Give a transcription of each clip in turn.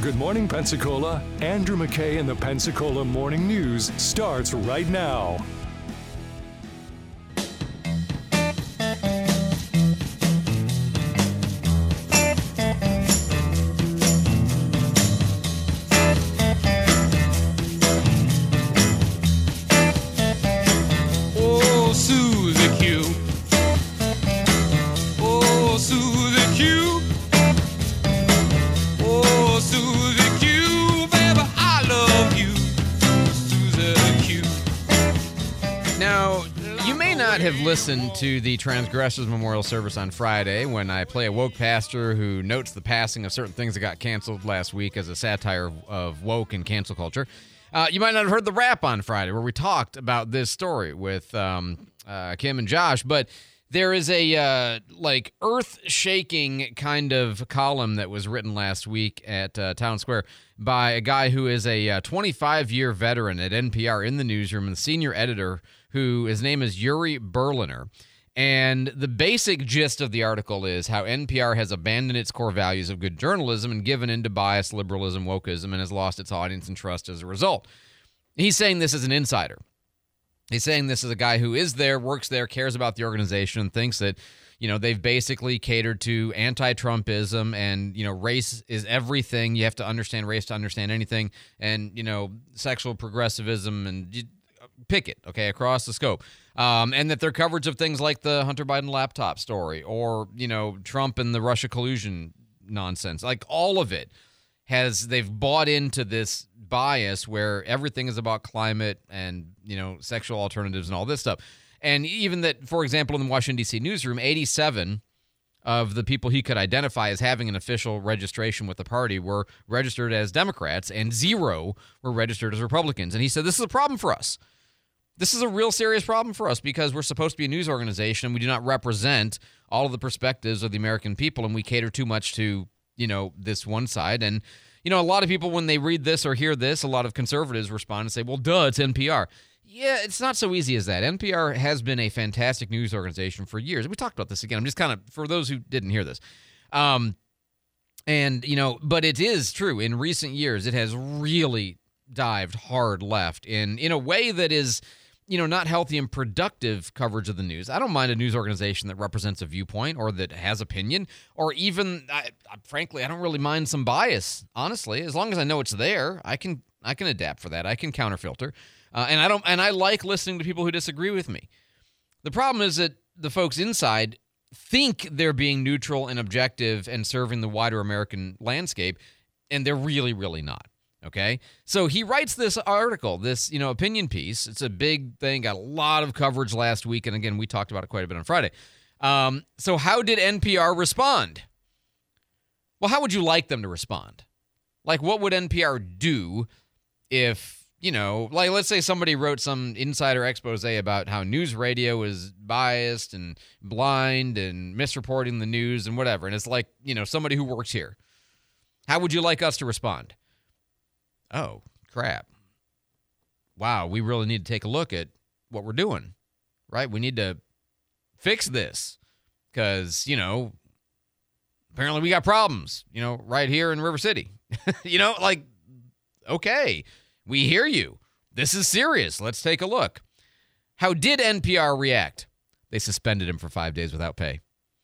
Good Morning Pensacola. Andrew McKay and the Pensacola Morning News starts right now. Have listened to the Transgressors Memorial Service on Friday when I play a woke pastor who notes the passing of certain things that got canceled last week as a satire of woke and cancel culture. You might not have heard the rap on Friday where we talked about this story with Kim and Josh, but there is a earth-shaking kind of column that was written last week at Town Square by a guy who is a 25-year veteran at NPR in the newsroom and the senior editor, who his name is Uri Berliner. And the basic gist of the article is how NPR has abandoned its core values of good journalism and given into bias, liberalism, wokeism, and has lost its audience and trust as a result. He's saying this as an insider. He's saying this as a guy who is there, works there, cares about the organization, and thinks that, they've basically catered to anti-Trumpism and, race is everything. You have to understand race to understand anything. And, sexual progressivism and pick it, okay, across the scope. And that their coverage of things like the Hunter Biden laptop story or, Trump and the Russia collusion nonsense, like all of it they've bought into this bias where everything is about climate and, sexual alternatives and all this stuff. And even that, for example, in the Washington, D.C. newsroom, 87 of the people he could identify as having an official registration with the party were registered as Democrats and 0 were registered as Republicans. And he said, this is a problem for us. This is a real serious problem for us because we're supposed to be a news organization and we do not represent all of the perspectives of the American people, and we cater too much to, this one side. And, a lot of people, when they read this or hear this, a lot of conservatives respond and say, well, duh, it's NPR. Yeah, it's not so easy as that. NPR has been a fantastic news organization for years. We talked about this again. I'm just kind of, for those who didn't hear this. But it is true. In recent years, it has really dived hard left in a way that is, not healthy and productive coverage of the news. I don't mind a news organization that represents a viewpoint or that has opinion, or even, frankly, I don't really mind some bias, honestly. As long as I know it's there, I can adapt for that. I can counterfilter. And I like listening to people who disagree with me. The problem is that the folks inside think they're being neutral and objective and serving the wider American landscape, and they're really, really not. Okay? So he writes this article, this, opinion piece. It's a big thing, got a lot of coverage last week, and again, we talked about it quite a bit on Friday. So how did NPR respond? Well, how would you like them to respond? Like, what would NPR do if, let's say somebody wrote some insider expose about how news radio is biased and blind and misreporting the news and whatever, and it's like, somebody who works here. How would you like us to respond? Oh, crap. Wow, we really need to take a look at what we're doing, right? We need to fix this because, apparently we got problems, right here in River City. Okay, we hear you. This is serious. Let's take a look. How did NPR react? They suspended him for 5 days without pay.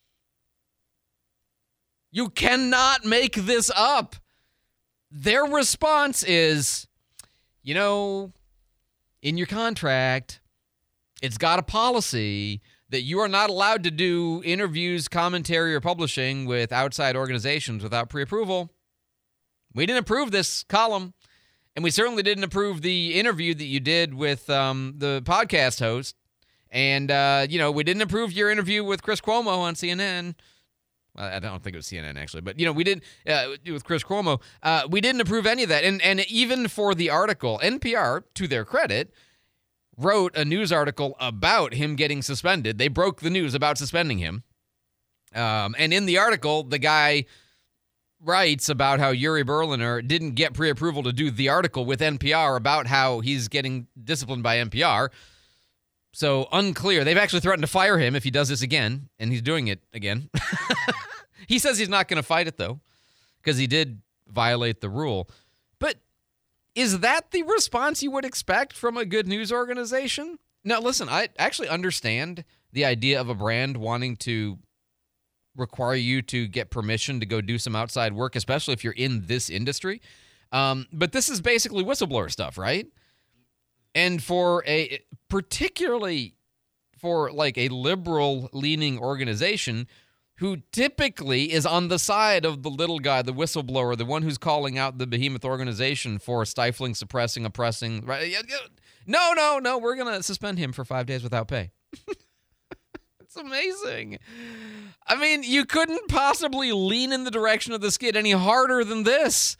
You cannot make this up. Their response is, in your contract, it's got a policy that you are not allowed to do interviews, commentary, or publishing with outside organizations without pre-approval. We didn't approve this column, and we certainly didn't approve the interview that you did with the podcast host. And, we didn't approve your interview with Chris Cuomo on CNN. Well, I don't think it was CNN, actually. But, we didn't, with Chris Cuomo, we didn't approve any of that. And even for the article, NPR, to their credit, wrote a news article about him getting suspended. They broke the news about suspending him. And in the article, the guy writes about how Uri Berliner didn't get pre-approval to do the article with NPR about how he's getting disciplined by NPR. So unclear. They've actually threatened to fire him if he does this again, and he's doing it again. He says he's not going to fight it, though, because he did violate the rule. But is that the response you would expect from a good news organization? Now, listen, I actually understand the idea of a brand wanting to require you to get permission to go do some outside work, especially if you're in this industry. But this is basically whistleblower stuff, right? And particularly for like a liberal-leaning organization who typically is on the side of the little guy, the whistleblower, the one who's calling out the behemoth organization for stifling, suppressing, oppressing. Right? No, we're going to suspend him for 5 days without pay. It's amazing. I mean, you couldn't possibly lean in the direction of the skid any harder than this.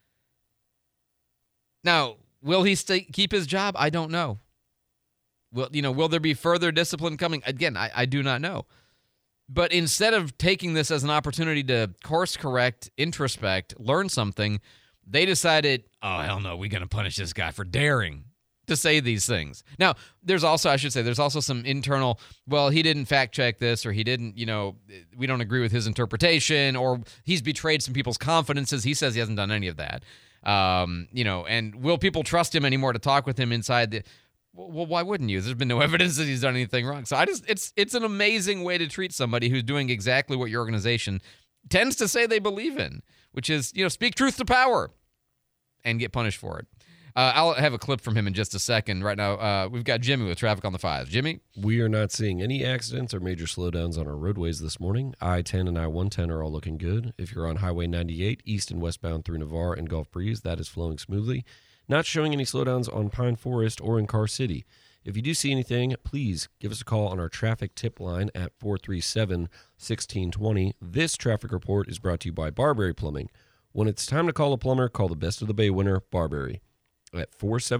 Now, will he keep his job? I don't know. Will there be further discipline coming? Again, I do not know. But instead of taking this as an opportunity to course correct, introspect, learn something, they decided, oh, hell no, we're going to punish this guy for daring to say these things. Now, there's also some internal, well, he didn't fact check this, or he didn't, we don't agree with his interpretation, or he's betrayed some people's confidences. He says he hasn't done any of that. And will people trust him anymore to talk with him inside the... Well, why wouldn't you? There's been no evidence that he's done anything wrong. So it's an amazing way to treat somebody who's doing exactly what your organization tends to say they believe in, which is, speak truth to power and get punished for it. I'll have a clip from him in just a second. Right now, we've got Jimmy with Traffic on the 5s. Jimmy? We are not seeing any accidents or major slowdowns on our roadways this morning. I-10 and I-110 are all looking good. If you're on Highway 98, east and westbound through Navarre and Gulf Breeze, that is flowing smoothly. Not showing any slowdowns on Pine Forest or in Car City. If you do see anything, please give us a call on our traffic tip line at 437-1620. This traffic report is brought to you by Barberry Plumbing. When it's time to call a plumber, call the best of the Bay winner, Barberry, at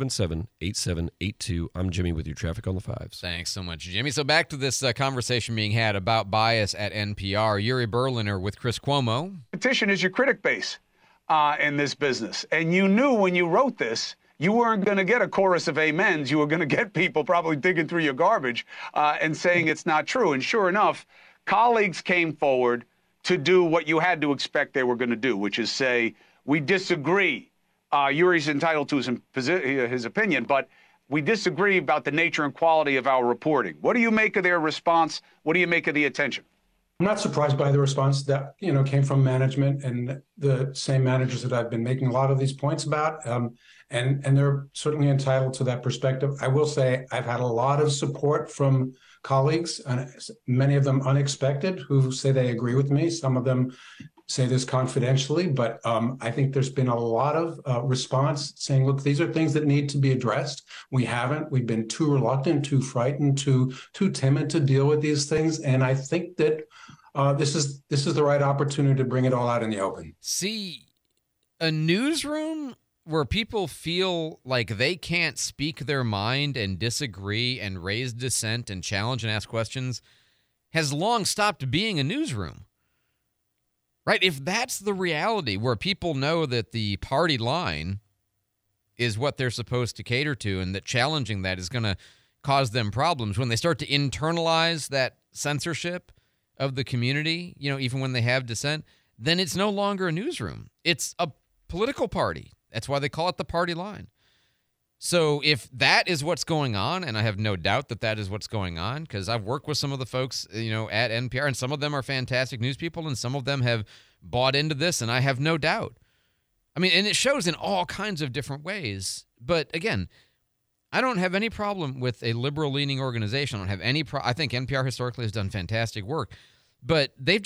477-8782. I'm Jimmy with your Traffic on the 5s. Thanks so much, Jimmy. So back to this conversation being had about bias at NPR. Yuri Berliner with Chris Cuomo. Competition is your critic base in this business. And you knew when you wrote this, you weren't going to get a chorus of amens. You were going to get people probably digging through your garbage and saying it's not true. And sure enough, colleagues came forward to do what you had to expect they were going to do, which is say, we disagree. Yuri's entitled to his opinion, but we disagree about the nature and quality of our reporting. What do you make of their response? What do you make of the attention? I'm not surprised by the response that came from management and the same managers that I've been making a lot of these points about, and they're certainly entitled to that perspective. I will say I've had a lot of support from colleagues, and many of them unexpected, who say they agree with me. Some of them say this confidentially, but I think there's been a lot of response saying, look, these are things that need to be addressed. We haven't. We've been too reluctant, too frightened, too timid to deal with these things. And I think that this is the right opportunity to bring it all out in the open. See, a newsroom where people feel like they can't speak their mind and disagree and raise dissent and challenge and ask questions has long stopped being a newsroom. Right? If that's the reality, where people know that the party line is what they're supposed to cater to and that challenging that is going to cause them problems, when they start to internalize that censorship of the community, even when they have dissent, then it's no longer a newsroom. It's a political party. That's why they call it the party line. So if that is what's going on, and I have no doubt that that is what's going on, because I've worked with some of the folks, at NPR, and some of them are fantastic news people, and some of them have bought into this, and I have no doubt. I mean, and it shows in all kinds of different ways. But again, I don't have any problem with a liberal-leaning organization. I don't have any I think NPR historically has done fantastic work, but they've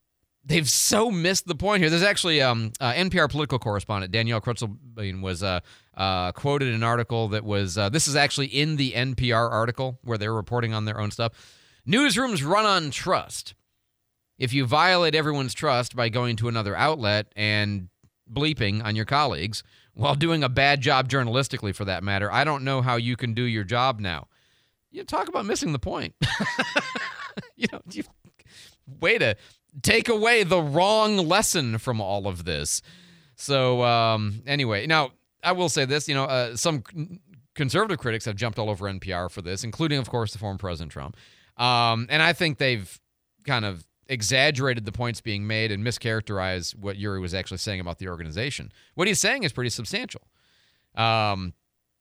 so missed the point here. There's actually NPR political correspondent Danielle Krutzelbein was quoted in an article that was, this is actually in the NPR article where they're reporting on their own stuff. Newsrooms run on trust. If you violate everyone's trust by going to another outlet and bleeping on your colleagues while doing a bad job journalistically, for that matter, I don't know how you can do your job now. You talk about missing the point. Way to take away the wrong lesson from all of this. So anyway, now I will say this, some conservative critics have jumped all over NPR for this, including, of course, the former President Trump. And I think they've kind of exaggerated the points being made and mischaracterized what Uri was actually saying about the organization. What he's saying is pretty substantial. But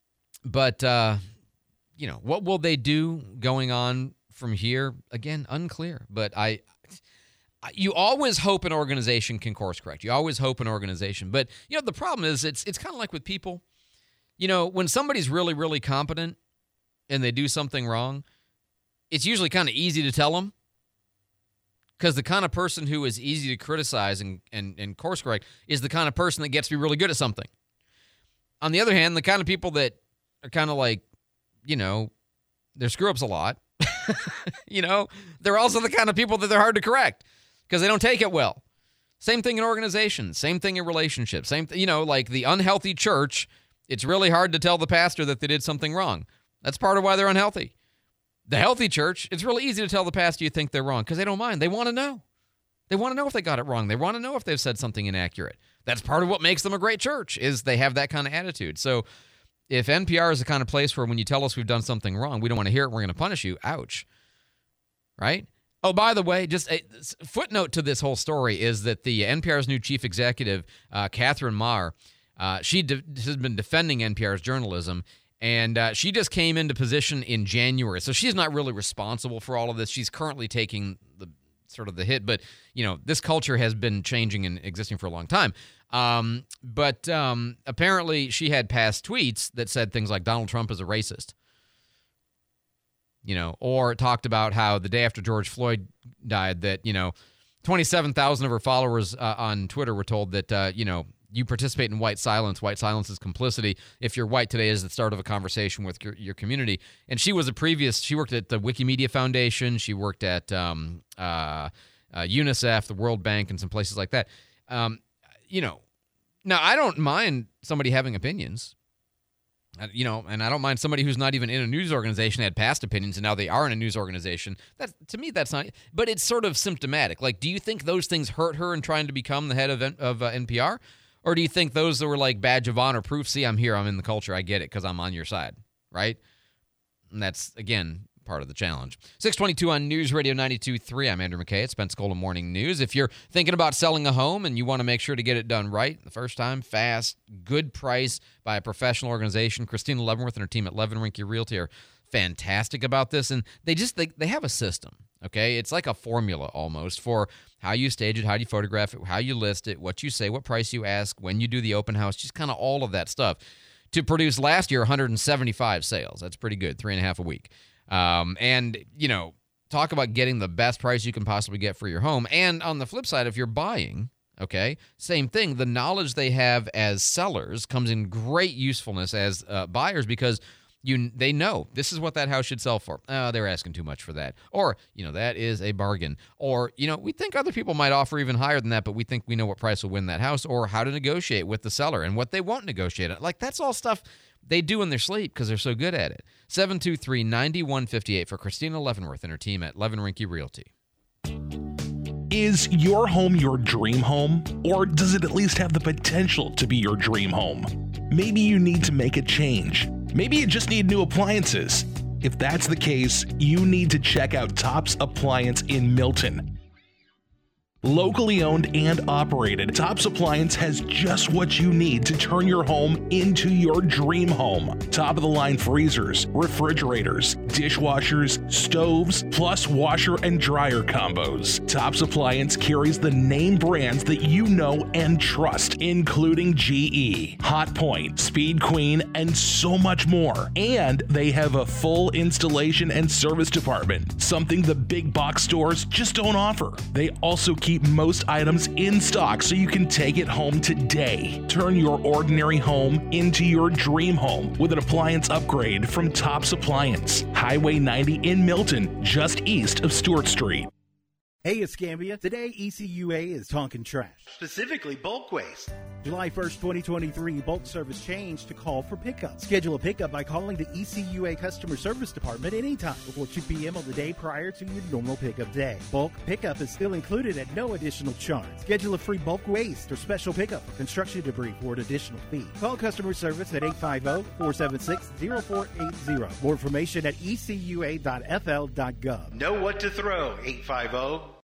what will they do going on from here? Again, unclear. But you always hope an organization can course correct. You always hope an organization. But, the problem is it's kind of like with people. When somebody's really, really competent and they do something wrong, it's usually kind of easy to tell them. Because the kind of person who is easy to criticize and course correct is the kind of person that gets to be really good at something. On the other hand, the kind of people that are kind of like, they're screw-ups a lot. They're also the kind of people that they're hard to correct because they don't take it well. Same thing in organizations. Same thing in relationships. Same thing, like the unhealthy church, it's really hard to tell the pastor that they did something wrong. That's part of why they're unhealthy. The healthy church, it's really easy to tell the pastor you think they're wrong because they don't mind. They want to know. They want to know if they got it wrong. They want to know if they've said something inaccurate. That's part of what makes them a great church is they have that kind of attitude. So if NPR is the kind of place where when you tell us we've done something wrong, we don't want to hear it, we're going to punish you, ouch. Right? Oh, by the way, just a footnote to this whole story is that the NPR's new chief executive, Catherine Maher, she has been defending NPR's journalism, and she just came into position in January. So she's not really responsible for all of this. She's currently taking the sort of the hit. But, this culture has been changing and existing for a long time. But apparently she had past tweets that said things like Donald Trump is a racist. Or talked about how the day after George Floyd died that, 27,000 of her followers on Twitter were told that, you participate in white silence. White silence is complicity. If you're white today is the start of a conversation with your community. And she was she worked at the Wikimedia Foundation. She worked at UNICEF, the World Bank, and some places like that. Now I don't mind somebody having opinions. And I don't mind somebody who's not even in a news organization had past opinions and now they are in a news organization. To me, that's not, but it's sort of symptomatic. Like, do you think those things hurt her in trying to become the head of NPR? Or do you think those that were like badge of honor proof, see, I'm here, I'm in the culture, I get it because I'm on your side, right? And that's, again, part of the challenge. 622 on News Radio 92.3. I'm Andrew McKay. It's Pensacola Morning News. If you're thinking about selling a home and you want to make sure to get it done right, the first time, fast, good price by a professional organization, Christina Leavenworth and her team at Levin Rinke Realty are fantastic about this. And they have a system, okay? It's like a formula almost for how you stage it, how you photograph it, how you list it, what you say, what price you ask, when you do the open house, just kind of all of that stuff. To produce last year 175 sales. That's pretty good, 3.5 a week. And, talk about getting the best price you can possibly get for your home. And on the flip side, if you're buying, okay, same thing. The knowledge they have as sellers comes in great usefulness as buyers because they know this is what that house should sell for. They're asking too much for that. Or, that is a bargain. Or, we think other people might offer even higher than that, but we think we know what price will win that house or how to negotiate with the seller and what they won't negotiate. Like, that's all stuff they do in their sleep because they're so good at it. 723-9158 for Christina Leavenworth and her team at Levin Rinke Realty. Is your home your dream home? Or does it at least have the potential to be your dream home? Maybe you need to make a change. Maybe you just need new appliances. If that's the case, you need to check out Tops Appliance in Milton. Locally owned and operated, Tops Appliance has just what you need to turn your home into your dream home. Top-of-the-line freezers, refrigerators, dishwashers, stoves, plus washer and dryer combos. Tops Appliance carries the name brands that you know and trust, including GE, Hotpoint, Speed Queen, and so much more. And they have a full installation and service department, something the big box stores just don't offer. They also keep most items in stock so you can take it home today. Turn your ordinary home into your dream home with an appliance upgrade from Tops Appliance. Highway 90 in Milton, just east of Stewart Street. Hey, it's Gambia. Today, ECUA is talking trash, specifically bulk waste. July 1st, 2023, bulk service changed to call for pickup. Schedule a pickup by calling the ECUA Customer Service Department anytime before 2 p.m. on the day prior to your normal pickup day. Bulk pickup is still included at no additional charge. Schedule a free bulk waste or special pickup for construction debris for an additional fee. Call customer service at 850-476-0480. More information at ecua.fl.gov. Know what to throw, 850.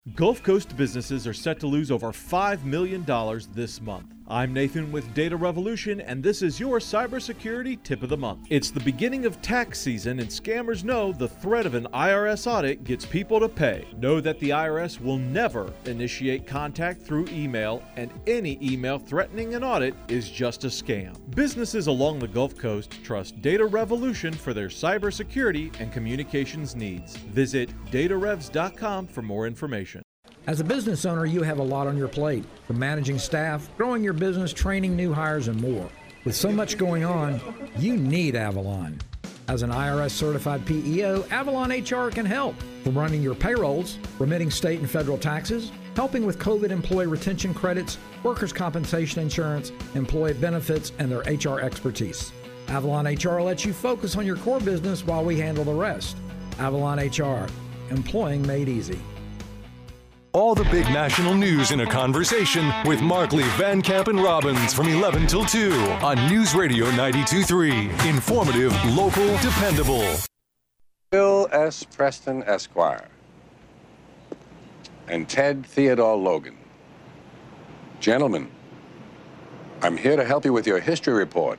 Gulf Coast businesses are set to lose over $5 million this month. I'm Nathan with Data Revolution, and this is your cybersecurity tip of the month. It's the beginning of tax season, and scammers know the threat of an IRS audit gets people to pay. Know that the IRS will never initiate contact through email, and any email threatening an audit is just a scam. Businesses along the Gulf Coast trust Data Revolution for their cybersecurity and communications needs. Visit datarevs.com for more information. As a business owner, you have a lot on your plate, from managing staff, growing your business, training new hires, and more. With so much going on, you need Avalon. As an IRS-certified PEO, Avalon HR can help. From running your payrolls, remitting state and federal taxes, helping with COVID employee retention credits, workers' compensation insurance, employee benefits, and their HR expertise. Avalon HR lets you focus on your core business while we handle the rest. Avalon HR, employing made easy. All the big national news in a conversation with Markley, Van Camp, and Robbins from 11 till 2 on News Radio 92.3. Informative, local, dependable. Bill S. Preston, Esquire, and Ted Theodore Logan. Gentlemen, I'm here to help you with your history report.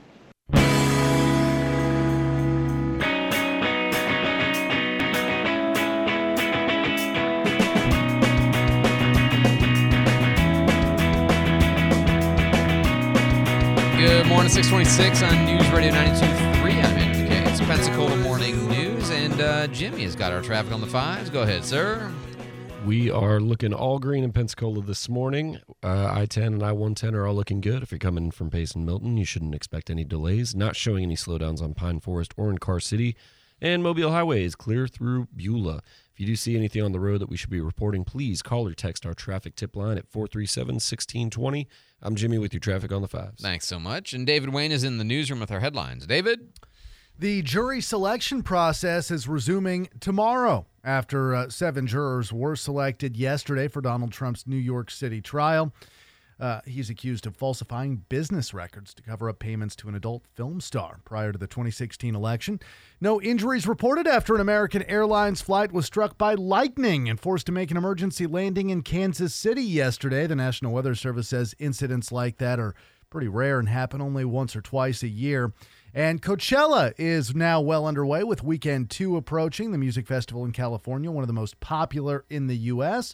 Good morning, 626 on News Radio 92.3. I'm Andrew McKay. It's Pensacola Morning News, and Jimmy has got our traffic on the fives. Go ahead, sir. We are looking all green in Pensacola this morning. I-10 and I-110 are all looking good. If you're coming from Pace and Milton, you shouldn't expect any delays. Not showing any slowdowns on Pine Forest or in Car City. And Mobile Highway is clear through Beulah. If you do see anything on the road that we should be reporting, please call or text our traffic tip line at 437-1620. I'm Jimmy with your traffic on the fives. Thanks so much. And David Wayne is in the newsroom with our headlines. David? The jury selection process is resuming tomorrow after 7 jurors were selected yesterday for Donald Trump's New York City trial. He's accused of falsifying business records to cover up payments to an adult film star prior to the 2016 election. No injuries reported after an American Airlines flight was struck by lightning and forced to make an emergency landing in Kansas City yesterday. The National Weather Service says incidents like that are pretty rare and happen only once or twice a year. And Coachella is now well underway with Weekend 2 approaching, the music festival in California, one of the most popular in the U.S.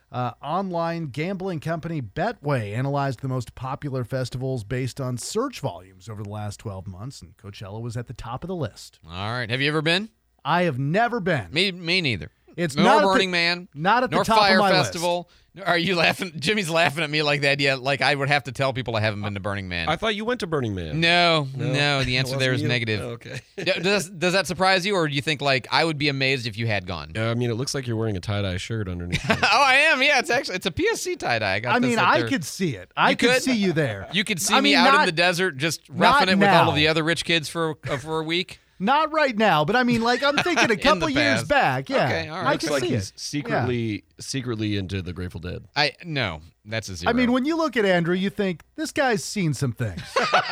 Online gambling company Betway analyzed the most popular festivals based on search volumes over the last 12 months, and Coachella was at the top of the list. All right. Have you ever been? I have never been. Me neither. It's nor not Burning Man, not at the nor top Fire of my Festival. list. Are you laughing? Jimmy's laughing at me like that. Yeah, like I would have to tell people I haven't been to Burning Man. I thought you went to Burning Man. No. The answer there is you? negative. Oh, okay. Does that surprise you, or do you think like I would be amazed if you had gone? I mean, it looks like you're wearing a tie-dye shirt underneath. Oh, I am. Yeah, it's a PSC tie-dye. I could see it. I could see you there. You could see me out in the desert just roughing it with all of the other rich kids for a week. Not right now, but I mean, like I'm thinking a couple years back. Yeah, okay, all right. I can Looks like see he's it. secretly into the Grateful Dead. No, that's a zero. I mean, when you look at Andrew, you think this guy's seen some things.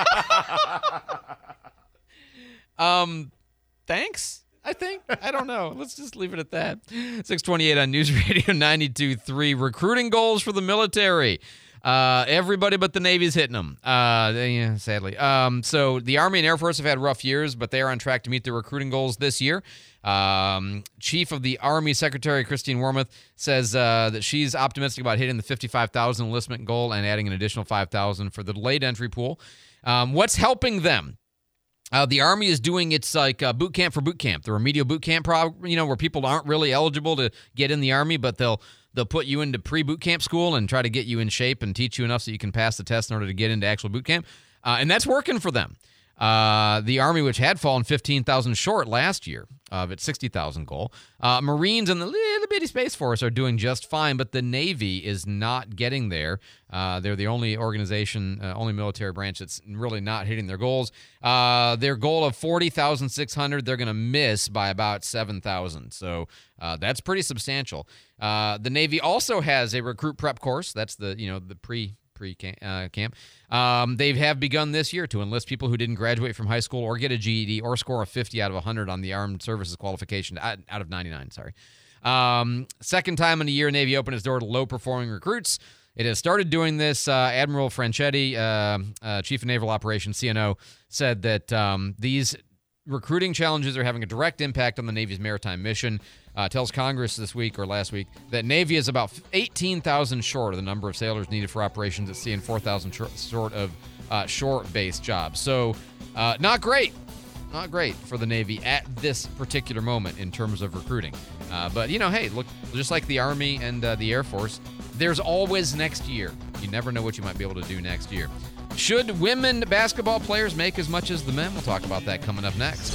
Thanks. I think. I don't know. Let's just leave it at that. 628 on News Radio 92.3. Recruiting goals for the military. Everybody but the Navy's hitting them, sadly. So the Army and Air Force have had rough years, but they are on track to meet their recruiting goals this year. Chief of the Army Secretary Christine Wormuth says that she's optimistic about hitting the 55,000 enlistment goal and adding an additional 5,000 for the delayed entry pool. What's helping them? The Army is doing its like boot camp for boot camp, the remedial boot camp, where people aren't really eligible to get in the Army, but they'll put you into pre-boot camp school and try to get you in shape and teach you enough so you can pass the test in order to get into actual boot camp. And that's working for them. The Army, which had fallen 15,000 short last year of its 60,000 goal. Marines and the little bitty Space Force are doing just fine, but the Navy is not getting there. They're the only organization, only military branch that's really not hitting their goals. Their goal of 40,600, they're going to miss by about 7,000. So that's pretty substantial. The Navy also has a recruit prep course. That's the pre-camp. They have begun this year to enlist people who didn't graduate from high school or get a GED or score a 50 out of 100 on the Armed Services qualification, out of 99, sorry. Second time in a year, Navy opened its door to low-performing recruits. It has started doing this. Admiral Franchetti, Chief of Naval Operations, CNO, said that these recruiting challenges are having a direct impact on the Navy's maritime mission. Tells Congress this week or last week that Navy is about 18,000 short of the number of sailors needed for operations at sea and 4,000 short of shore-based jobs. So not great. Not great for the Navy at this particular moment in terms of recruiting. But, hey, look, just like the Army and the Air Force, there's always next year. You never know what you might be able to do next year. Should women basketball players make as much as the men? We'll talk about that coming up next.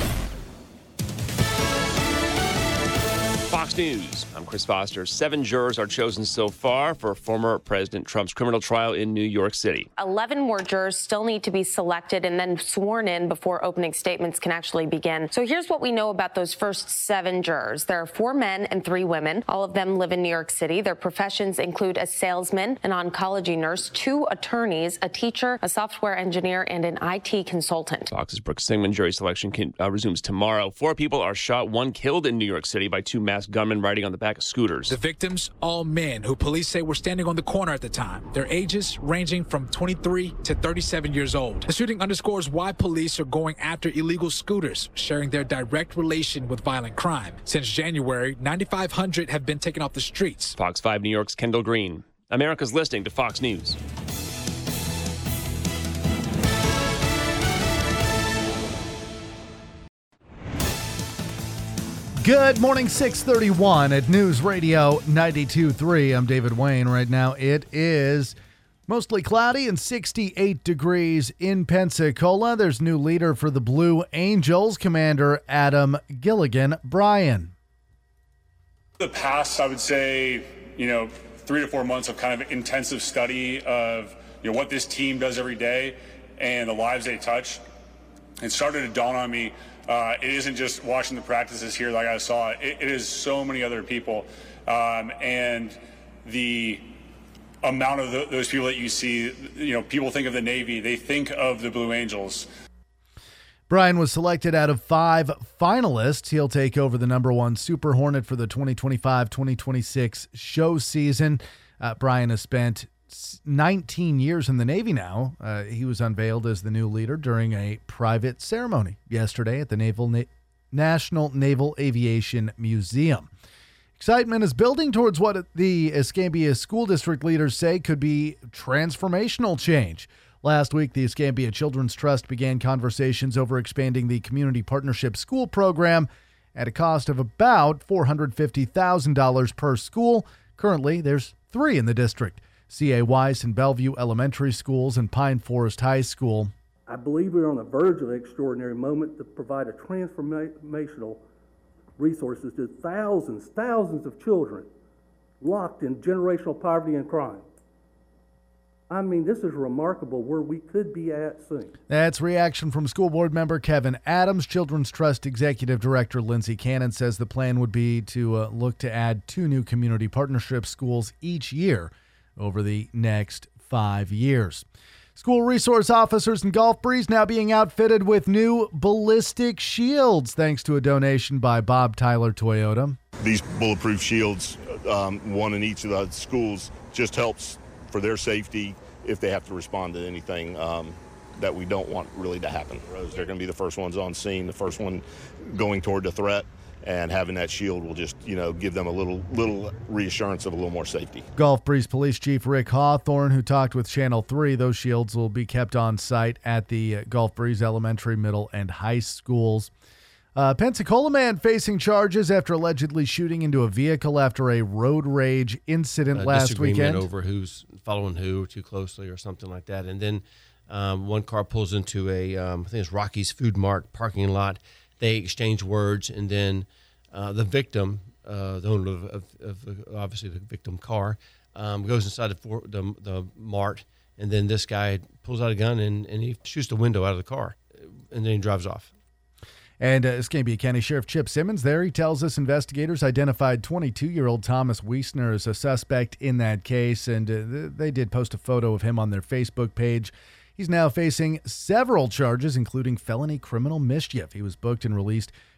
Fox News. I'm Chris Foster. 7 jurors are chosen so far for former President Trump's criminal trial in New York City. 11 more jurors still need to be selected and then sworn in before opening statements can actually begin. So here's what we know about those first 7 jurors. There are 4 men and 3 women. All of them live in New York City. Their professions include a salesman, an oncology nurse, 2 attorneys, a teacher, a software engineer, and an IT consultant. Fox's Brooke Singman jury selection resumes tomorrow. 4 people are shot, 1 killed in New York City by 2 masked gunmen riding on the back of scooters. The victims, all men who police say were standing on the corner at the time. Their ages ranging from 23 to 37 years old. The shooting underscores why police are going after illegal scooters, sharing their direct relation with violent crime. Since January, 9,500 have been taken off the streets. Fox 5 New York's Kendall Green. America's listening to Fox News. Good morning, 631 at News Radio 92.3. I'm David Wayne. Right now it is mostly cloudy and 68 degrees in Pensacola. There's new leader for the Blue Angels, Commander Adam Gilligan. Brian. The past, I would say, 3 to 4 months of kind of intensive study of, what this team does every day and the lives they touch, it started to dawn on me. It isn't just watching the practices here like I saw it. It is so many other people. And the amount of those people that you see, people think of the Navy, they think of the Blue Angels. Brian was selected out of 5 finalists. He'll take over the number 1 Super Hornet for the 2025-2026 show season. Brian has spent 19 years in the Navy now. He was unveiled as the new leader during a private ceremony yesterday at the National Naval Aviation Museum. Excitement is building towards what the Escambia School District leaders say could be transformational change. Last week, the Escambia Children's Trust began conversations over expanding the Community Partnership School program at a cost of about $450,000 per school. Currently, there's 3 in the district: C.A. Weiss and Bellevue Elementary Schools and Pine Forest High School. I believe we're on the verge of an extraordinary moment to provide a transformational resources to thousands of children locked in generational poverty and crime. I mean, this is remarkable where we could be at soon. That's reaction from school board member Kevin Adams. Children's Trust Executive Director Lindsay Cannon says the plan would be to look to add 2 new community partnership schools each year over the next 5 years. School resource officers in Gulf Breeze now being outfitted with new ballistic shields thanks to a donation by Bob Tyler Toyota. These bulletproof shields, one in each of the schools, just helps for their safety if they have to respond to anything that we don't want really to happen. They're going to be the first ones on scene, the first one going toward the threat. And having that shield will just, give them a little reassurance of a little more safety. Gulf Breeze Police Chief Rick Hawthorne, who talked with Channel 3, those shields will be kept on site at the Gulf Breeze Elementary, Middle, and High Schools. Pensacola man facing charges after allegedly shooting into a vehicle after a road rage incident last weekend. Over who's following who too closely or something like that. And then one car pulls into a, I think it's Rocky's Food Mart parking lot. They exchange words, and then the victim, the owner of obviously the victim car, goes inside the mart, and then this guy pulls out a gun and he shoots the window out of the car, and then he drives off. And Escambia County Sheriff Chip Simmons there, he tells us investigators identified 22-year-old Thomas Wiesner as a suspect in that case, and they did post a photo of him on their Facebook page. He's now facing several charges, including felony criminal mischief. He was booked and released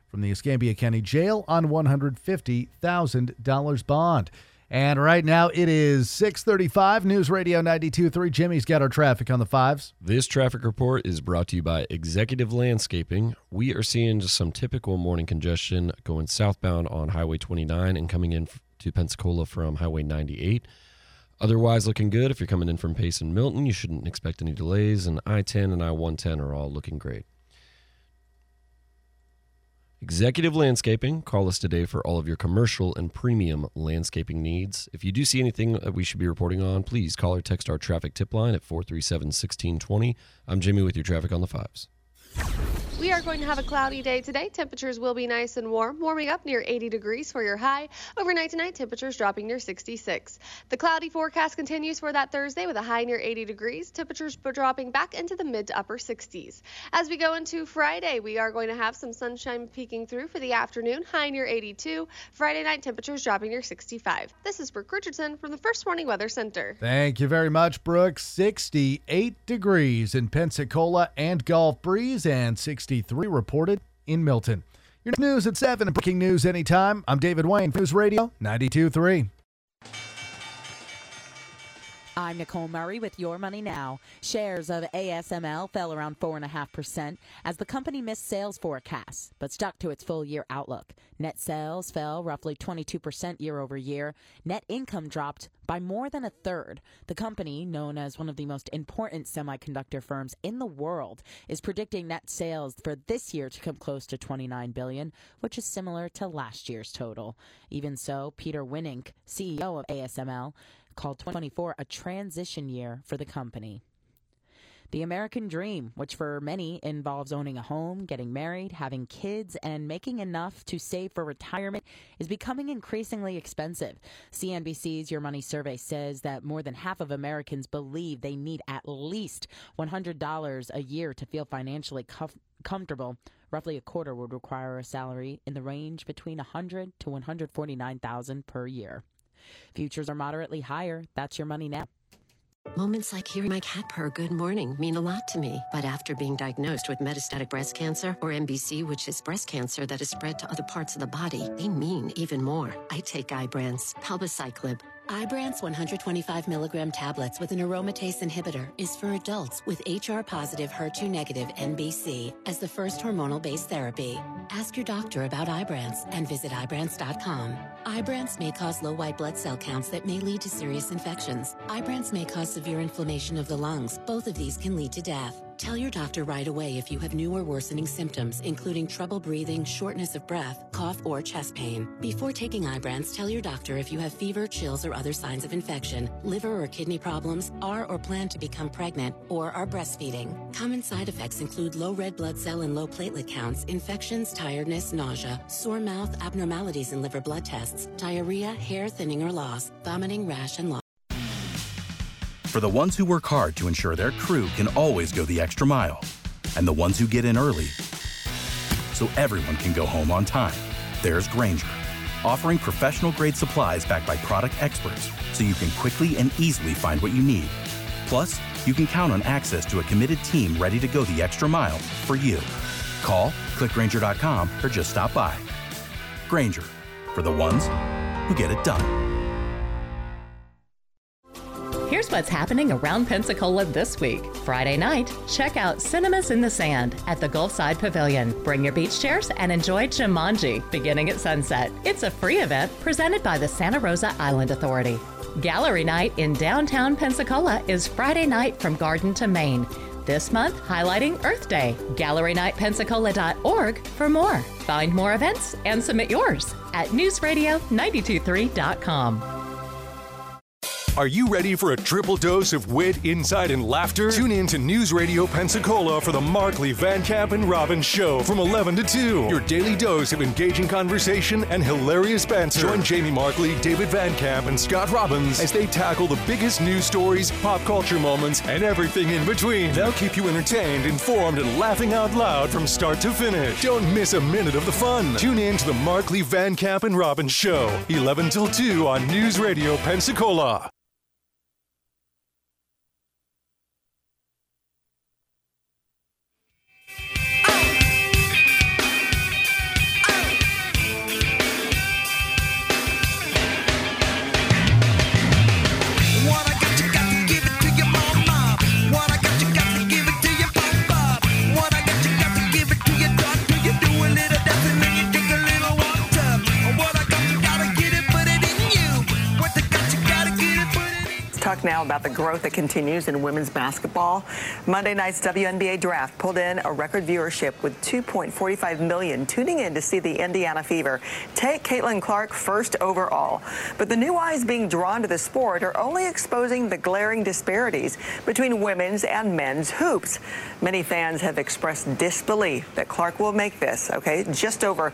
from the Escambia County Jail on $150,000 bond. And right now it is 6:35, News Radio 92.3. Jimmy's got our traffic on the fives. This traffic report is brought to you by Executive Landscaping. We are seeing just some typical morning congestion going southbound on Highway 29 and coming in to Pensacola from Highway 98. Otherwise looking good. If you're coming in from Pace and Milton, you shouldn't expect any delays, and I-10 and I-110 are all looking great. Executive Landscaping. Call us today for all of your commercial and premium landscaping needs. If you do see anything that we should be reporting on, please call or text our traffic tip line at 437-1620. I'm Jimmy with your traffic on the fives. We are going to have a cloudy day today. Temperatures will be nice and warm, warming up near 80 degrees for your high. Overnight tonight, temperatures dropping near 66. The cloudy forecast continues for that Thursday with a high near 80 degrees. Temperatures dropping back into the mid to upper 60s. As we go into Friday, we are going to have some sunshine peeking through for the afternoon, high near 82. Friday night, temperatures dropping near 65. This is Brooke Richardson from the First Warning Weather Center. Thank you very much, Brooke. 68 degrees in Pensacola and Gulf Breeze, and 63 reported in Milton. Your news at 7 and breaking news anytime. I'm David Wayne, News Radio 92.3. I'm Nicole Murray with Your Money Now. Shares of ASML fell around 4.5% as the company missed sales forecasts, but stuck to its full-year outlook. Net sales fell roughly 22% year over year. Net income dropped by more than a third. The company, known as one of the most important semiconductor firms in the world, is predicting net sales for this year to come close to $29 billion, which is similar to last year's total. Even so, Peter Wennink, CEO of ASML, called 2024 a transition year for the company. The American dream, which for many involves owning a home, getting married, having kids, and making enough to save for retirement, is becoming increasingly expensive. CNBC's Your Money survey says that more than half of Americans believe they need at least $100 a year to feel financially comfortable. Roughly a quarter would require a salary in the range between $100,000 to $149,000 per year. Futures are moderately higher. That's Your Money Now. Moments like hearing my cat purr good morning mean a lot to me. But after being diagnosed with metastatic breast cancer, or MBC, which is breast cancer that is spread to other parts of the body, they mean even more. I take Ibrance, palbociclib. Ibrance 125 milligram tablets with an aromatase inhibitor is for adults with HR-positive, HER2-negative MBC as the first hormonal-based therapy. Ask your doctor about Ibrance and visit Ibrance.com. Ibrance may cause low white blood cell counts that may lead to serious infections. Ibrance may cause severe inflammation of the lungs. Both of these can lead to death. Tell your doctor right away if you have new or worsening symptoms, including trouble breathing, shortness of breath, cough, or chest pain. Before taking Ibrance, tell your doctor if you have fever, chills, or other signs of infection, liver or kidney problems, are or plan to become pregnant, or are breastfeeding. Common side effects include low red blood cell and low platelet counts, infections, tiredness, nausea, sore mouth, abnormalities in liver blood tests, diarrhea, hair thinning or loss, vomiting, rash, and loss. For the ones who work hard to ensure their crew can always go the extra mile, and the ones who get in early so everyone can go home on time, there's Grainger, offering professional-grade supplies backed by product experts so you can quickly and easily find what you need. Plus, you can count on access to a committed team ready to go the extra mile for you. Call, click Grainger.com, or just stop by. Grainger, for the ones who get it done. Here's what's happening around Pensacola this week. Friday night, check out Cinemas in the Sand at the Gulfside Pavilion. Bring your beach chairs and enjoy Jumanji, beginning at sunset. It's a free event presented by the Santa Rosa Island Authority. Gallery Night in downtown Pensacola is Friday night from Garden to Main. This month, highlighting Earth Day. GalleryNightPensacola.org for more. Find more events and submit yours at newsradio923.com. Are you ready for a triple dose of wit, insight, and laughter? Tune in to News Radio Pensacola for the Markley, Van Camp, and Robbins Show from 11 to 2. Your daily dose of engaging conversation and hilarious banter. Join Jamie Markley, David Van Camp, and Scott Robbins as they tackle the biggest news stories, pop culture moments, and everything in between. They'll keep you entertained, informed, and laughing out loud from start to finish. Don't miss a minute of the fun. Tune in to the Markley, Van Camp, and Robbins Show, 11 till 2 on News Radio Pensacola. now about the growth that continues in women's basketball. Monday night's WNBA draft pulled in a record viewership with 2.45 million tuning in to see the Indiana Fever take Caitlin Clark first overall. But the new eyes being drawn to the sport are only exposing the glaring disparities between women's and men's hoops. Many fans have expressed disbelief that Clark will make this, just over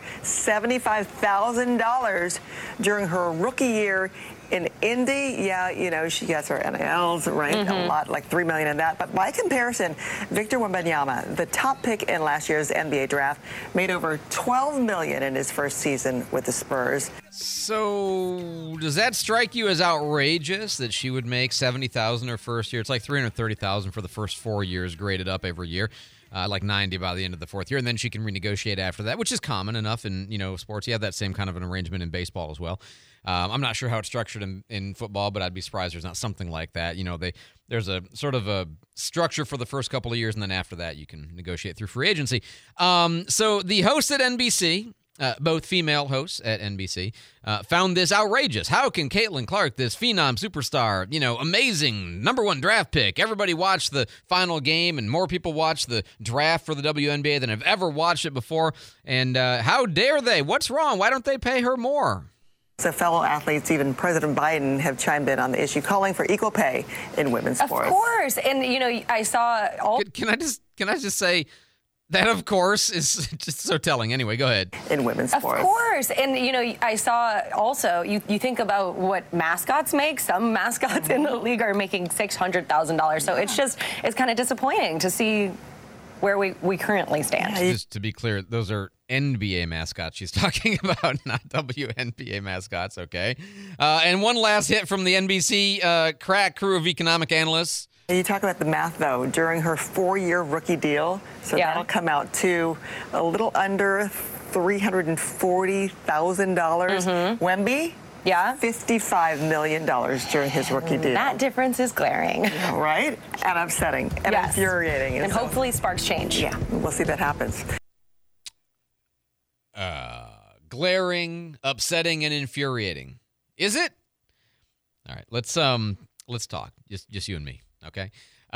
$75,000 during her rookie year in Indy. Yeah, she gets her NILs, right? A lot, like $3 million in that. But by comparison, Victor Wembanyama, the top pick in last year's NBA draft, made over $12 million in his first season with the Spurs. So does that strike you as outrageous that she would make $70,000 her first year? It's like $330,000 for the first 4 years, graded up every year. Like 90 by the end of the fourth year, and then she can renegotiate after that, which is common enough in sports. You have that same kind of an arrangement in baseball as well. I'm not sure how it's structured in football, but I'd be surprised there's not something like that. There's a sort of a structure for the first couple of years, and then after that you can negotiate through free agency. So the hosts at NBC, both female hosts at NBC, found this outrageous. How can Caitlin Clark, this phenom superstar, amazing #1 draft pick, everybody watched the final game and more people watched the draft for the WNBA than have ever watched it before, and how dare they? What's wrong? Why don't they pay her more? So fellow athletes, even President Biden, have chimed in on the issue, calling for equal pay in women's sports. Of course. And, I saw all... Can I just say... That, of course, is just so telling. Anyway, go ahead. In women's sports. Of course. And, I saw also, you think about what mascots make. Some mascots in the league are making $600,000. So it's kind of disappointing to see where we currently stand. Just to be clear, those are NBA mascots she's talking about, not WNBA mascots, okay? And one last hit from the NBC crack crew of economic analysts. You talk about the math, though, during her 4-year rookie deal, so that'll come out to a little under $340,000. Wemby? Yeah. $55 million during his rookie deal. That difference is glaring. Yeah, right? And upsetting. And infuriating. And hopefully sparks change. Yeah, we'll see that happens. Glaring, upsetting, and infuriating. Is it? All right, let's talk. Just you and me. Okay.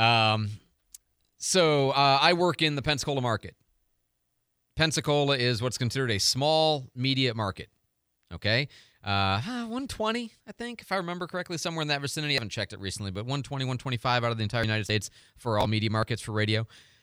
So I work in the Pensacola market. Pensacola is what's considered a small media market. Okay. 120, I think, if I remember correctly, somewhere in that vicinity. I haven't checked it recently, but 120, 125 out of the entire United States for all media markets for radio.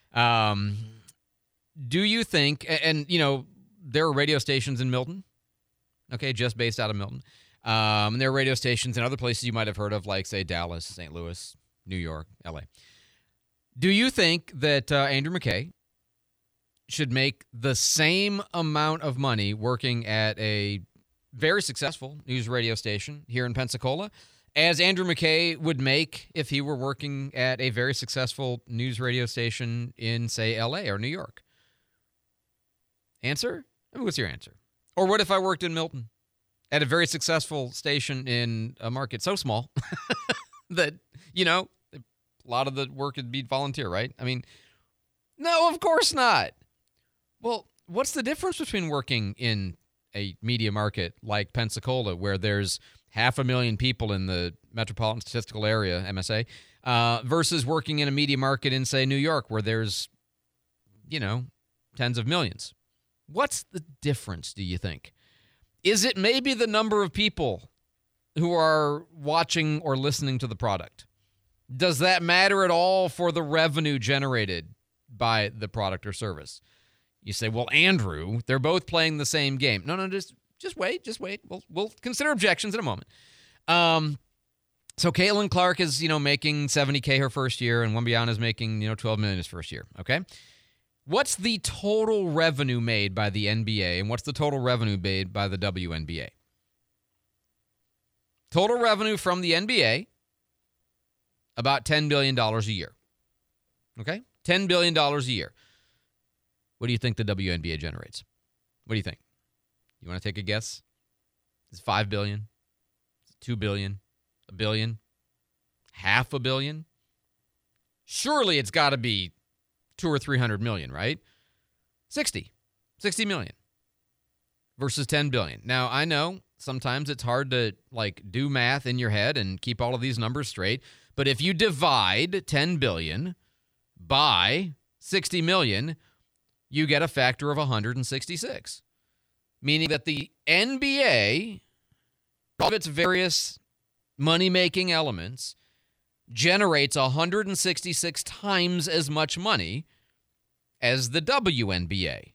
Do you think, and there are radio stations in Milton, okay, just based out of Milton. And there are radio stations in other places you might have heard of, like, say, Dallas, St. Louis, New York, L.A. Do you think that Andrew McKay should make the same amount of money working at a very successful news radio station here in Pensacola as Andrew McKay would make if he were working at a very successful news radio station in, say, L.A. or New York? Answer? I mean, what's your answer? Or what if I worked in Milton at a very successful station in a market so small that, a lot of the work would be volunteer, right? I mean, no, of course not. Well, what's the difference between working in a media market like Pensacola, where there's 500,000 people in the Metropolitan Statistical Area, MSA, versus working in a media market in, say, New York, where there's, tens of millions? What's the difference, do you think? Is it maybe the number of people who are watching or listening to the product? Does that matter at all for the revenue generated by the product or service? You say, well, Andrew, they're both playing the same game. No, just wait. We'll consider objections in a moment. So Caitlin Clark is, making $70K her first year, and Wembanyama is making, $12 million his first year. Okay. What's the total revenue made by the NBA, and what's the total revenue made by the WNBA? Total revenue from the NBA, about $10 billion a year. Okay? $10 billion a year. What do you think the WNBA generates? What do you think? You want to take a guess? Is it $5 billion? Is it $2 billion? $1 billion? $500 million? Surely it's got to be $200 or $300 million, right? 60 million versus 10 billion. Now, I know sometimes it's hard to do math in your head and keep all of these numbers straight, But if you divide $10 billion by 60 million, you get a factor of 166, meaning that the NBA, all of its various money-making elements, generates 166 times as much money as the WNBA.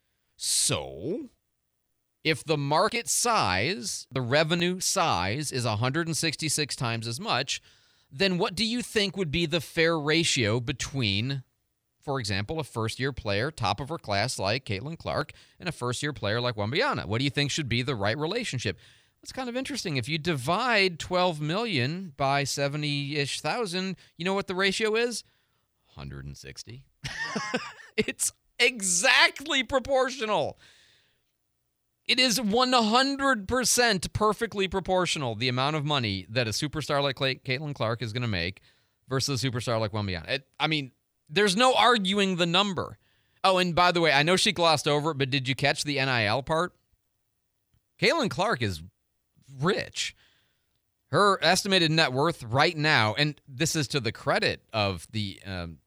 So, if the market size, the revenue size, is 166 times as much, then what do you think would be the fair ratio between, for example, a first-year player, top of her class like Caitlin Clark, and a first-year player like Wembanyama? What do you think should be the right relationship? It's kind of interesting. If you divide 12 million by 70-ish thousand, you know what the ratio is? 160. It's exactly proportional. It is 100% perfectly proportional, the amount of money that a superstar like Caitlin Clark is going to make versus a superstar like Wembanyama. I mean, there's no arguing the number. Oh, and by the way, I know she glossed over it, but did you catch the NIL part? Caitlin Clark is rich. Her estimated net worth right now, and this is to the credit of the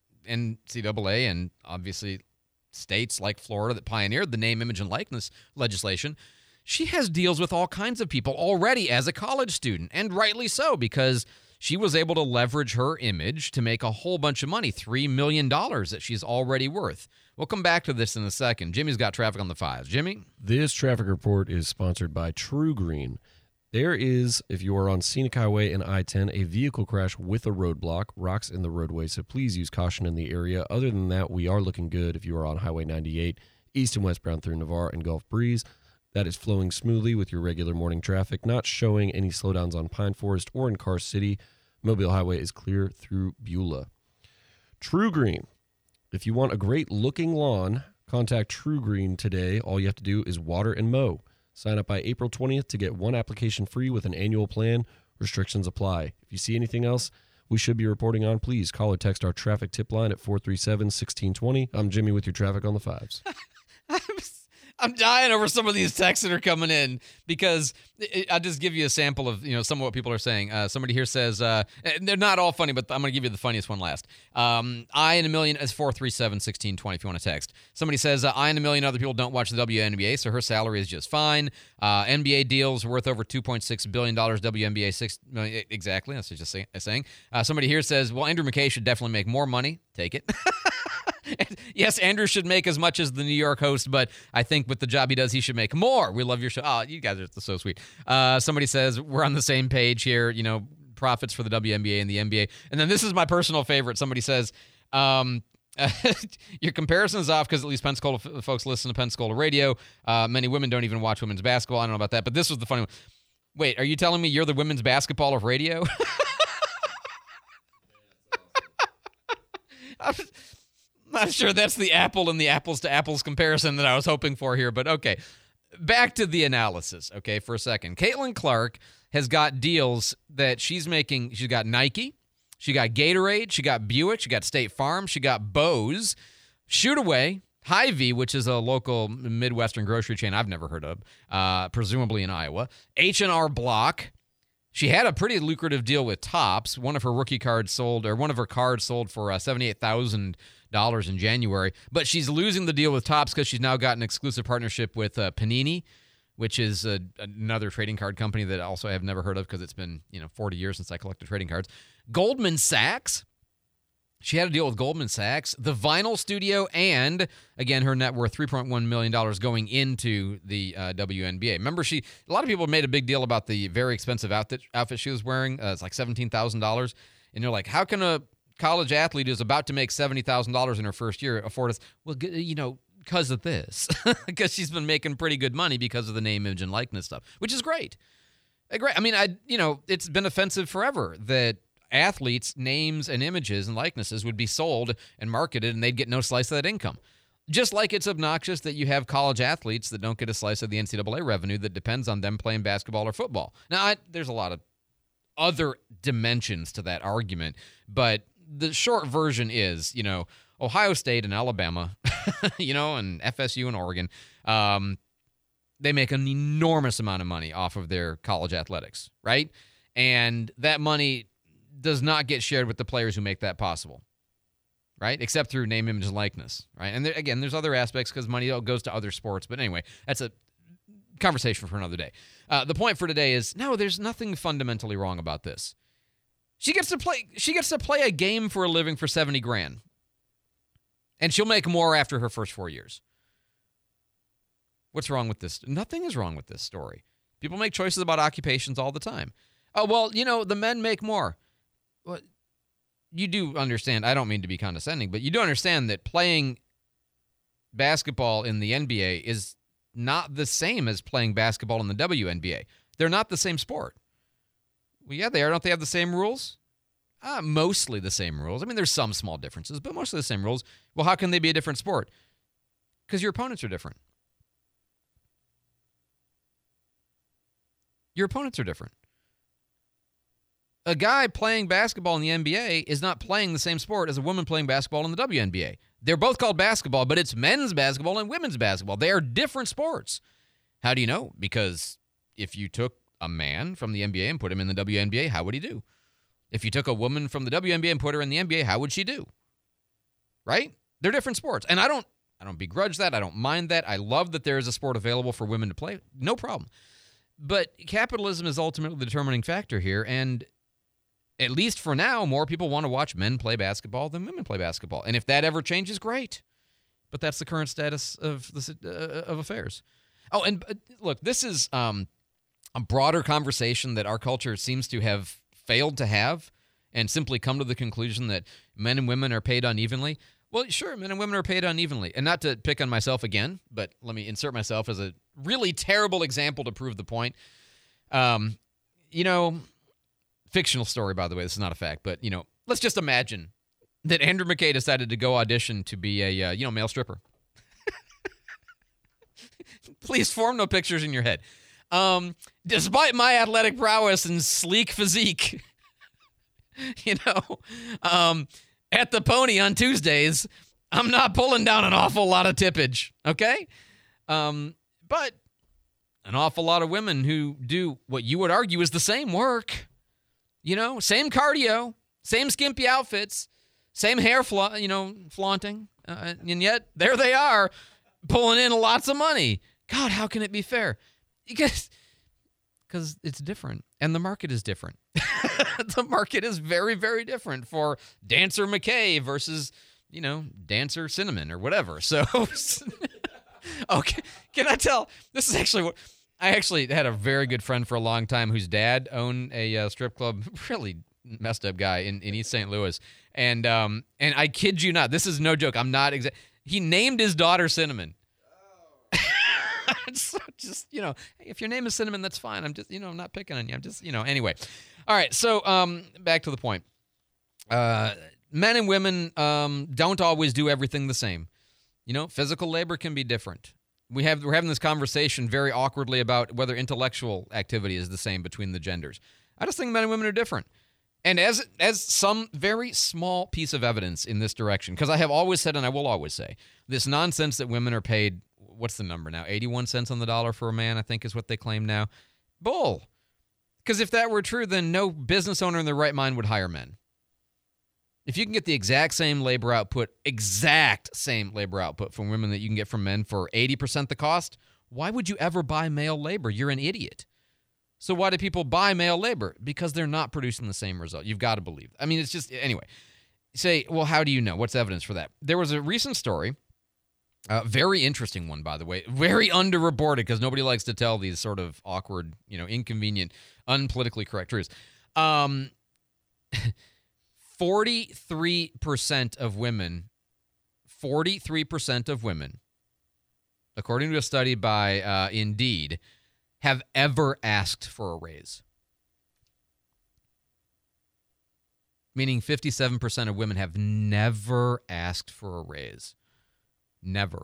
NCAA and obviously states like Florida that pioneered the name, image, and likeness legislation, she has deals with all kinds of people already as a college student, and rightly so, because she was able to leverage her image to make a whole bunch of money, $3 million that she's already worth. We'll come back to this in a second. Jimmy's got traffic on the fives. Jimmy? This traffic report is sponsored by True Green. There is, if you are on Scenic Highway and I-10, a vehicle crash with a roadblock, rocks in the roadway, so please use caution in the area. Other than that, we are looking good if you are on Highway 98, east and westbound through Navarre and Gulf Breeze. That is flowing smoothly with your regular morning traffic, not showing any slowdowns on Pine Forest or in Car City. Mobile Highway is clear through Beulah. True Green. If you want a great-looking lawn, contact True Green today. All you have to do is water and mow. Sign up by April 20th to get one application free with an annual plan. Restrictions apply. If you see anything else we should be reporting on, please call or text our traffic tip line at 437-1620. I'm Jimmy with your traffic on the fives. I'm dying over some of these texts that are coming in because I'll just give you a sample of some of what people are saying. Somebody here says, they're not all funny, but I'm going to give you the funniest one last. I in a million is 437-1620 if you want to text. Somebody says, I and a million other people don't watch the WNBA, so her salary is just fine. NBA deals worth over $2.6 billion, WNBA $6 million. Exactly, that's just saying. Somebody here says, well, Andrew McKay should definitely make more money. Take it. Yes, Andrew should make as much as the New York host, but I think with the job he does, he should make more. We love your show. Oh, you guys are so sweet. Somebody says we're on the same page here, profits for the WNBA and the NBA. And then this is my personal favorite. Somebody says, your comparison is off because at least Pensacola folks listen to Pensacola radio. Many women don't even watch women's basketball. I don't know about that, but this was the funny one. Wait, are you telling me you're the women's basketball of radio? I'm sure that's the apple and the apples to apples comparison that I was hoping for here, but okay. Back to the analysis, okay, for a second. Caitlin Clark has got deals that she's making. She's got Nike, she got Gatorade, she got Buick, she got State Farm, she got Bose, Shootaway, Hy-Vee, which is a local Midwestern grocery chain I've never heard of, presumably in Iowa, H&R Block. She had a pretty lucrative deal with Topps. One of her cards sold for $78,000 in January, but she's losing the deal with Topps because she's now got an exclusive partnership with Panini, which is another trading card company that also I have never heard of because it's been 40 years since I collected trading cards. Goldman Sachs. She had a deal with Goldman Sachs, the Vinyl Studio, and, again, her net worth, $3.1 million going into the WNBA. Remember, a lot of people made a big deal about the very expensive outfit she was wearing. It's like $17,000. And you're like, how can a college athlete who's about to make $70,000 in her first year afford this? Well, because of this. Because she's been making pretty good money because of the name, image, and likeness stuff, which is great. I mean, it's been offensive forever that athletes' names and images and likenesses would be sold and marketed and they'd get no slice of that income. Just like it's obnoxious that you have college athletes that don't get a slice of the NCAA revenue that depends on them playing basketball or football. Now, there's a lot of other dimensions to that argument, but the short version is, Ohio State and Alabama, and FSU and Oregon, they make an enormous amount of money off of their college athletics, right? And that money does not get shared with the players who make that possible, right? Except through name, image, and likeness, right? And again, there's other aspects because money goes to other sports. But anyway, that's a conversation for another day. The point for today is, no, there's nothing fundamentally wrong about this. She gets to play a game for a living for $70,000. And she'll make more after her first 4 years. What's wrong with this? Nothing is wrong with this story. People make choices about occupations all the time. Oh, well, the men make more. Well, you do understand, I don't mean to be condescending, but you do understand that playing basketball in the NBA is not the same as playing basketball in the WNBA. They're not the same sport. Well, yeah, they are. Don't they have the same rules? Mostly the same rules. I mean, there's some small differences, but mostly the same rules. Well, how can they be a different sport? Because your opponents are different. Your opponents are different. A guy playing basketball in the NBA is not playing the same sport as a woman playing basketball in the WNBA. They're both called basketball, but it's men's basketball and women's basketball. They are different sports. How do you know? Because if you took a man from the NBA and put him in the WNBA, how would he do? If you took a woman from the WNBA and put her in the NBA, how would she do? Right? They're different sports. And I don't begrudge that. I don't mind that. I love that there is a sport available for women to play. No problem. But capitalism is ultimately the determining factor here, and at least for now, more people want to watch men play basketball than women play basketball. And if that ever changes, great. But that's the current status of affairs. Oh, and look, this is a broader conversation that our culture seems to have failed to have and simply come to the conclusion that men and women are paid unevenly. Well, sure, men and women are paid unevenly. And not to pick on myself again, but let me insert myself as a really terrible example to prove the point. Fictional story, by the way, this is not a fact, but, let's just imagine that Andrew McKay decided to go audition to be a, male stripper. Please form no pictures in your head. Despite my athletic prowess and sleek physique, at the Pony on Tuesdays, I'm not pulling down an awful lot of tippage, okay? But an awful lot of women who do what you would argue is the same work, same cardio, same skimpy outfits, same hair flaunting, and yet there they are pulling in lots of money. God, how can it be fair? Because it's different, and the market is different. The market is very, very different for Dancer McKay versus, Dancer Cinnamon or whatever. So, okay, can I tell? This is actually what I actually had a very good friend for a long time whose dad owned a strip club. Really messed up guy in East St. Louis, and I kid you not, this is no joke. I'm not he named his daughter Cinnamon. So just, if your name is Cinnamon, that's fine. I'm just, I'm not picking on you. I'm just, anyway. All right. So, back to the point. Men and women don't always do everything the same. Physical labor can be different. We're having this conversation very awkwardly about whether intellectual activity is the same between the genders. I just think men and women are different. And as some very small piece of evidence in this direction, because I have always said, and I will always say, this nonsense that women are paid, what's the number now? 81 cents on the dollar for a man, I think is what they claim now. Bull. Because if that were true, then no business owner in their right mind would hire men. If you can get the exact same labor output from women that you can get from men for 80% the cost, why would you ever buy male labor? You're an idiot. So why do people buy male labor? Because they're not producing the same result. You've got to believe. I mean, it's just, anyway. Say, well, how do you know? What's evidence for that? There was a recent story, very interesting one, by the way, very underreported because nobody likes to tell these sort of awkward, inconvenient, unpolitically correct truths. 43% of women, according to a study by Indeed, have ever asked for a raise. Meaning 57% of women have never asked for a raise. Never.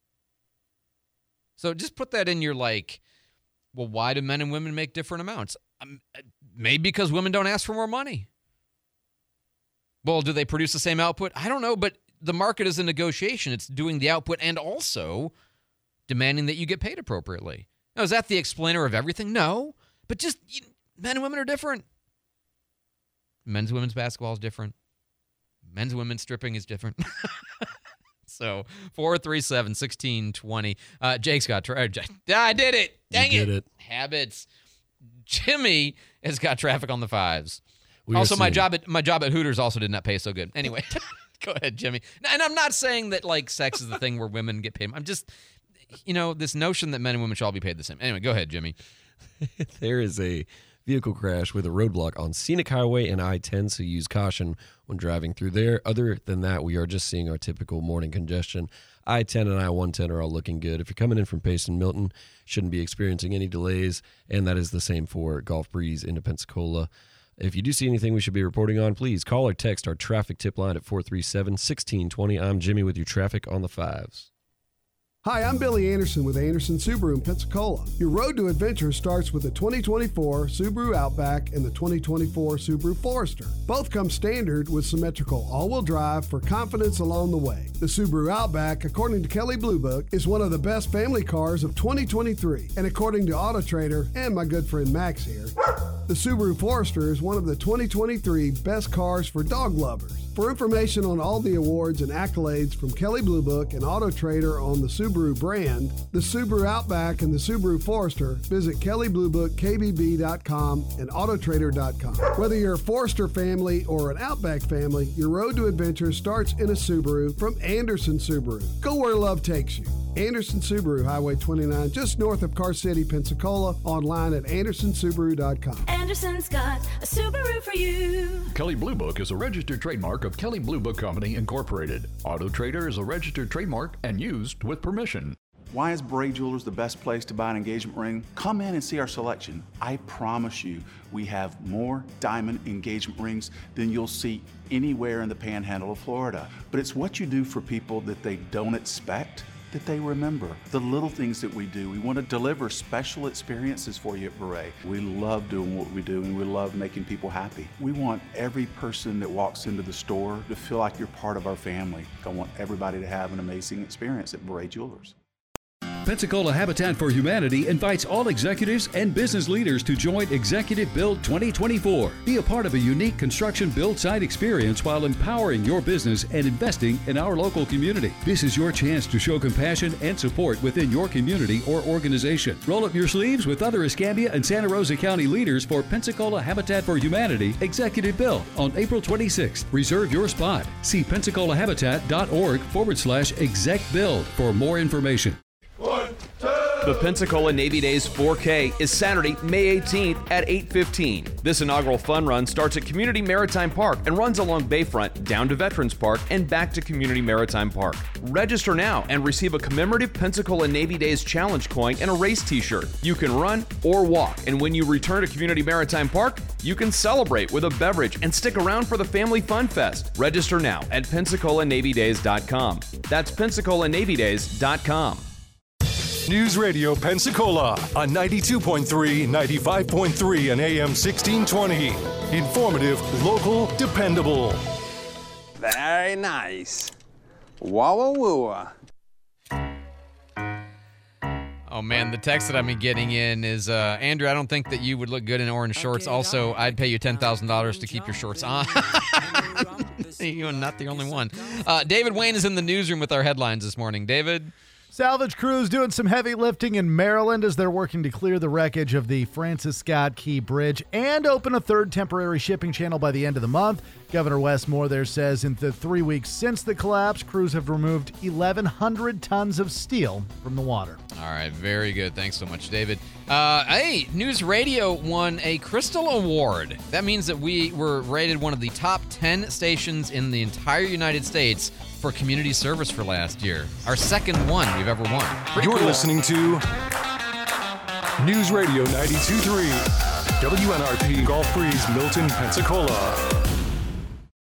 So just put that in your well, why do men and women make different amounts? Maybe because women don't ask for more money. Well, do they produce the same output? I don't know, but the market is a negotiation. It's doing the output and also demanding that you get paid appropriately. Now, is that the explainer of everything? No, but just men and women are different. men's and women's basketball is different. Men's and women's stripping is different. So 437-1620. Jake's got I did it. Dang it. Habits. Jimmy has got traffic on the 5s. Also, my job at Hooters also did not pay so good. Anyway, go ahead, Jimmy. And I'm not saying that like sex is the thing where women get paid. I'm just, this notion that men and women should all be paid the same. Anyway, go ahead, Jimmy. There is a vehicle crash with a roadblock on Scenic Highway and I-10, so use caution when driving through there. Other than that, we are just seeing our typical morning congestion. I-10 and I-110 are all looking good. If you're coming in from Payson Milton, shouldn't be experiencing any delays, and that is the same for Gulf Breeze into Pensacola. If you do see anything we should be reporting on, please call or text our traffic tip line at 437-1620. I'm Jimmy with your traffic on the 5s. Hi, I'm Billy Anderson with Anderson Subaru in Pensacola. Your road to adventure starts with the 2024 Subaru Outback and the 2024 Subaru Forester. Both come standard with symmetrical all-wheel drive for confidence along the way. The Subaru Outback, according to Kelley Blue Book, is one of the best family cars of 2023. And according to Auto Trader and my good friend Max here, the Subaru Forester is one of the 2023 best cars for dog lovers. For information on all the awards and accolades from Kelley Blue Book and Auto Trader on the Subaru brand, the Subaru Outback and the Subaru Forester, visit KelleyBlueBookKBB.com and AutoTrader.com. Whether you're a Forester family or an Outback family, your road to adventure starts in a Subaru from Anderson Subaru. Go where love takes you. Anderson Subaru, Highway 29, just north of Car City, Pensacola, online at AndersonSubaru.com. Anderson's got a Subaru for you. Kelley Blue Book is a registered trademark of Kelley Blue Book Company, Incorporated. Auto Trader is a registered trademark and used with permission. Why is Beret Jewelers the best place to buy an engagement ring? Come in and see our selection. I promise you, we have more diamond engagement rings than you'll see anywhere in the panhandle of Florida. But it's what you do for people that they don't expect that they remember. The little things that we do. We want to deliver special experiences for you at Beret. We love doing what we do and we love making people happy. We want every person that walks into the store to feel like you're part of our family. I want everybody to have an amazing experience at Beret Jewelers. Pensacola Habitat for Humanity invites all executives and business leaders to join Executive Build 2024. Be a part of a unique construction build site experience while empowering your business and investing in our local community. This is your chance to show compassion and support within your community or organization. Roll up your sleeves with other Escambia and Santa Rosa County leaders for Pensacola Habitat for Humanity Executive Build on April 26th. Reserve your spot. See PensacolaHabitat.org/execbuild for more information. The Pensacola Navy Days 4K is Saturday, May 18th at 8:15. This inaugural fun run starts at Community Maritime Park and runs along Bayfront down to Veterans Park and back to Community Maritime Park. Register now and receive a commemorative Pensacola Navy Days Challenge coin and a race t-shirt. You can run or walk, and when you return to Community Maritime Park, you can celebrate with a beverage and stick around for the Family Fun Fest. Register now at PensacolaNavyDays.com. That's PensacolaNavyDays.com. News Radio Pensacola on 92.3, 95.3, and AM 1620. Informative, local, dependable. Very nice. Wah wah. Oh, man, the text that I've been getting in is, Andrew, I don't think that you would look good in orange shorts. Also, I'd pay you $10,000 to keep your shorts on. You're not the only one. David Wayne is in the newsroom with our headlines this morning. David? Salvage crews doing some heavy lifting in Maryland as they're working to clear the wreckage of the Francis Scott Key Bridge and open a third temporary shipping channel by the end of the month. Governor Wes Moore there says in the 3 weeks since the collapse, crews have removed 1,100 tons of steel from the water. All right, very good. Thanks so much, David. Hey, News Radio won a Crystal Award. That means that we were rated one of the top 10 stations in the entire United States for community service for last year. Our second one we've ever won. You're listening to News Radio 92.3, WNRP Gulf Breeze, Milton, Pensacola.